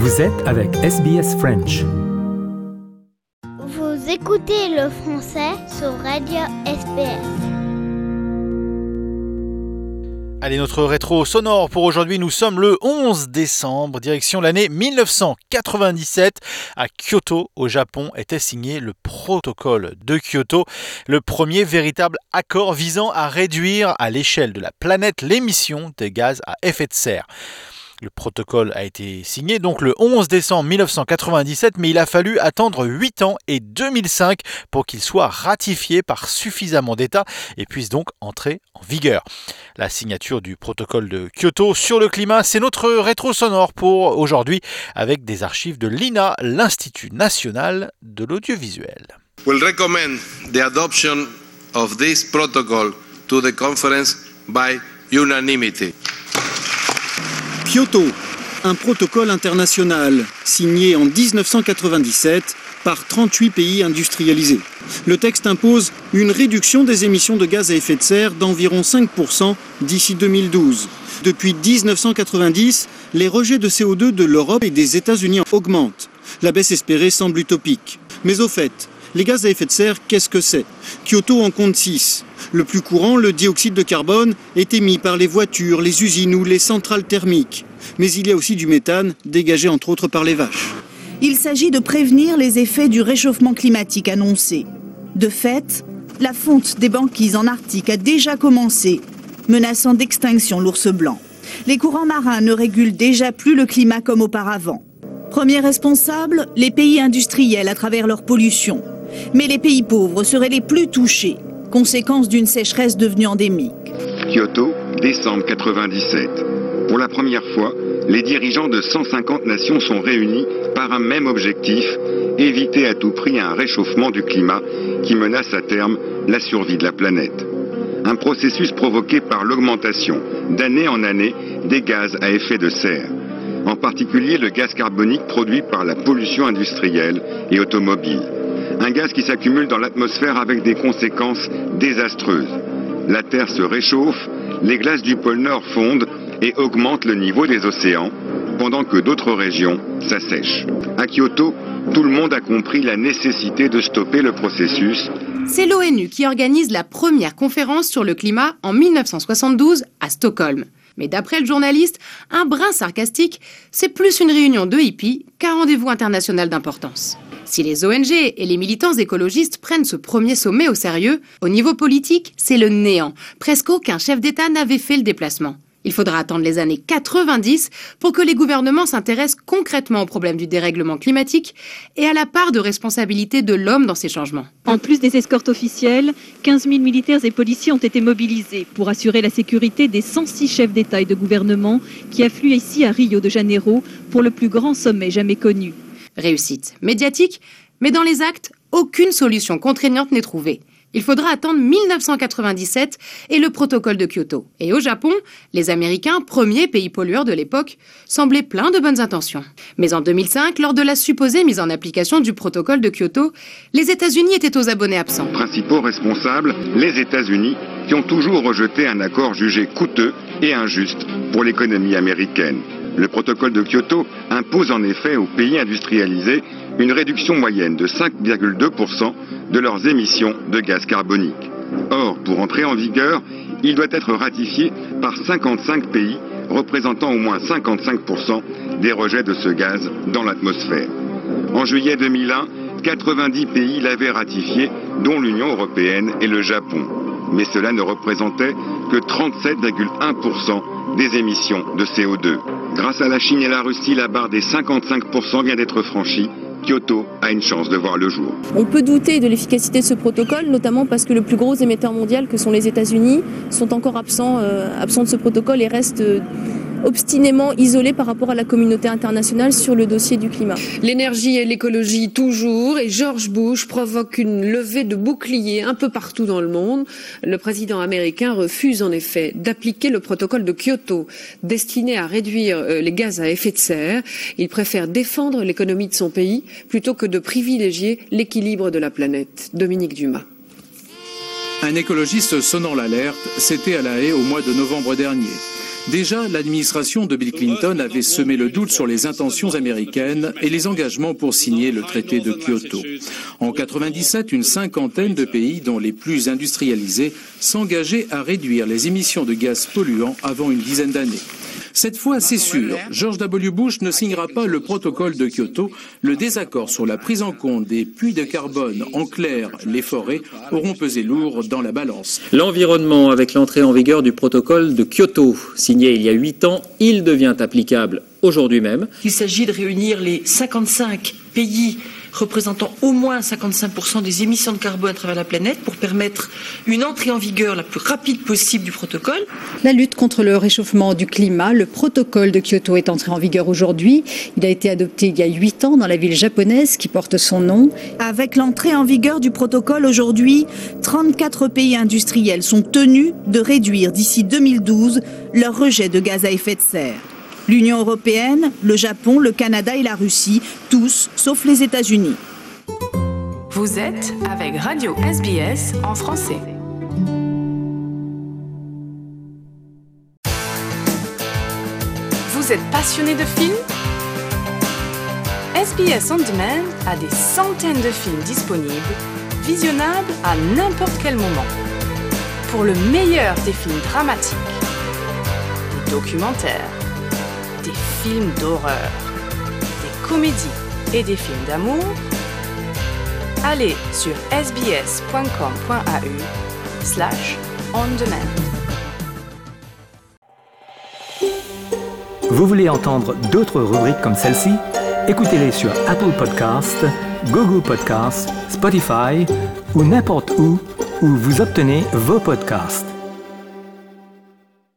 Vous êtes avec SBS French. Vous écoutez le français sur Radio SBS. Allez, notre rétro sonore pour aujourd'hui, nous sommes le 11 décembre, direction l'année 1997. À Kyoto, au Japon, était signé le protocole de Kyoto, le premier véritable accord visant à réduire à l'échelle de la planète l'émission de gaz à effet de serre. Le protocole a été signé donc le 11 décembre 1997, mais il a fallu attendre 8 ans et 2005 pour qu'il soit ratifié par suffisamment d'États et puisse donc entrer en vigueur. La signature du protocole de Kyoto sur le climat, c'est notre rétro sonore pour aujourd'hui avec des archives de l'INA, l'Institut national de l'audiovisuel. Will recommend the adoption of this protocol to the conference by unanimity. Kyoto, un protocole international signé en 1997 par 38 pays industrialisés. Le texte impose une réduction des émissions de gaz à effet de serre d'environ 5% d'ici 2012. Depuis 1990, les rejets de CO2 de l'Europe et des États-Unis augmentent. La baisse espérée semble utopique. Mais au fait, les gaz à effet de serre, qu'est-ce que c'est ? Kyoto en compte 6. Le plus courant, le dioxyde de carbone, est émis par les voitures, les usines ou les centrales thermiques. Mais il y a aussi du méthane, dégagé entre autres par les vaches. Il s'agit de prévenir les effets du réchauffement climatique annoncé. De fait, la fonte des banquises en Arctique a déjà commencé, menaçant d'extinction l'ours blanc. Les courants marins ne régulent déjà plus le climat comme auparavant. Premiers responsables, les pays industriels à travers leur pollution. Mais les pays pauvres seraient les plus touchés, conséquence d'une sécheresse devenue endémique. Kyoto, décembre 97. Pour la première fois, les dirigeants de 150 nations sont réunis par un même objectif, éviter à tout prix un réchauffement du climat qui menace à terme la survie de la planète. Un processus provoqué par l'augmentation, d'année en année, des gaz à effet de serre. En particulier le gaz carbonique produit par la pollution industrielle et automobile. Un gaz qui s'accumule dans l'atmosphère avec des conséquences désastreuses. La Terre se réchauffe, les glaces du pôle Nord fondent et augmentent le niveau des océans, pendant que d'autres régions s'assèchent. À Kyoto, tout le monde a compris la nécessité de stopper le processus. C'est l'ONU qui organise la première conférence sur le climat en 1972 à Stockholm. Mais d'après le journaliste, un brin sarcastique, c'est plus une réunion de hippies qu'un rendez-vous international d'importance. Si les ONG et les militants écologistes prennent ce premier sommet au sérieux, au niveau politique, c'est le néant. Presque aucun chef d'État n'avait fait le déplacement. Il faudra attendre les années 90 pour que les gouvernements s'intéressent concrètement au problème du dérèglement climatique et à la part de responsabilité de l'homme dans ces changements. En plus des escortes officielles, 15 000 militaires et policiers ont été mobilisés pour assurer la sécurité des 106 chefs d'État et de gouvernement qui affluent ici à Rio de Janeiro pour le plus grand sommet jamais connu. Réussite médiatique, mais dans les actes, aucune solution contraignante n'est trouvée. Il faudra attendre 1997 et le protocole de Kyoto. Et au Japon, les Américains, premiers pays pollueurs de l'époque, semblaient pleins de bonnes intentions. Mais en 2005, lors de la supposée mise en application du protocole de Kyoto, les États-Unis étaient aux abonnés absents. Principaux responsables, les États-Unis, qui ont toujours rejeté un accord jugé coûteux et injuste pour l'économie américaine. Le protocole de Kyoto impose en effet aux pays industrialisés une réduction moyenne de 5,2% de leurs émissions de gaz carbonique. Or, pour entrer en vigueur, il doit être ratifié par 55 pays représentant au moins 55% des rejets de ce gaz dans l'atmosphère. En juillet 2001, 90 pays l'avaient ratifié, dont l'Union européenne et le Japon. Mais cela ne représentait que 37,1% des émissions de CO2. Grâce à la Chine et la Russie, la barre des 55% vient d'être franchie. Kyoto a une chance de voir le jour. On peut douter de l'efficacité de ce protocole, notamment parce que le plus gros émetteur mondial, que sont les États-Unis, sont encore absents de ce protocole et restent obstinément isolés par rapport à la communauté internationale sur le dossier du climat. L'énergie et l'écologie toujours, et George Bush provoque une levée de boucliers un peu partout dans le monde. Le président américain refuse en effet d'appliquer le protocole de Kyoto destiné à réduire les gaz à effet de serre. Il préfère défendre l'économie de son pays plutôt que de privilégier l'équilibre de la planète. Dominique Dumas. Un écologiste sonnant l'alerte, c'était à La Haye au mois de novembre dernier. Déjà, l'administration de Bill Clinton avait semé le doute sur les intentions américaines et les engagements pour signer le traité de Kyoto. En 1997, une cinquantaine de pays, dont les plus industrialisés, s'engageaient à réduire les émissions de gaz polluants avant une dizaine d'années. Cette fois, c'est sûr, George W. Bush ne signera pas le protocole de Kyoto. Le désaccord sur la prise en compte des puits de carbone, en clair, les forêts, auront pesé lourd dans la balance. L'environnement, avec l'entrée en vigueur du protocole de Kyoto, signé il y a 8 ans, il devient applicable aujourd'hui même. Il s'agit de réunir les 55 pays représentant au moins 55% des émissions de carbone à travers la planète pour permettre une entrée en vigueur la plus rapide possible du protocole. La lutte contre le réchauffement du climat, le protocole de Kyoto est entré en vigueur aujourd'hui. Il a été adopté il y a 8 ans dans la ville japonaise qui porte son nom. Avec l'entrée en vigueur du protocole aujourd'hui, 34 pays industriels sont tenus de réduire d'ici 2012 leur rejet de gaz à effet de serre. L'Union européenne, le Japon, le Canada et la Russie, tous sauf les États-Unis. Vous êtes avec Radio SBS en français. Vous êtes passionné de films ? SBS On Demand a des centaines de films disponibles, visionnables à n'importe quel moment. Pour le meilleur des films dramatiques, des documentaires, des films d'horreur, des comédies et des films d'amour, allez sur sbs.com.au/ondemand. Vous voulez entendre d'autres rubriques comme celle-ci? Écoutez-les sur Apple Podcasts, Google Podcasts, Spotify ou n'importe où vous obtenez vos podcasts.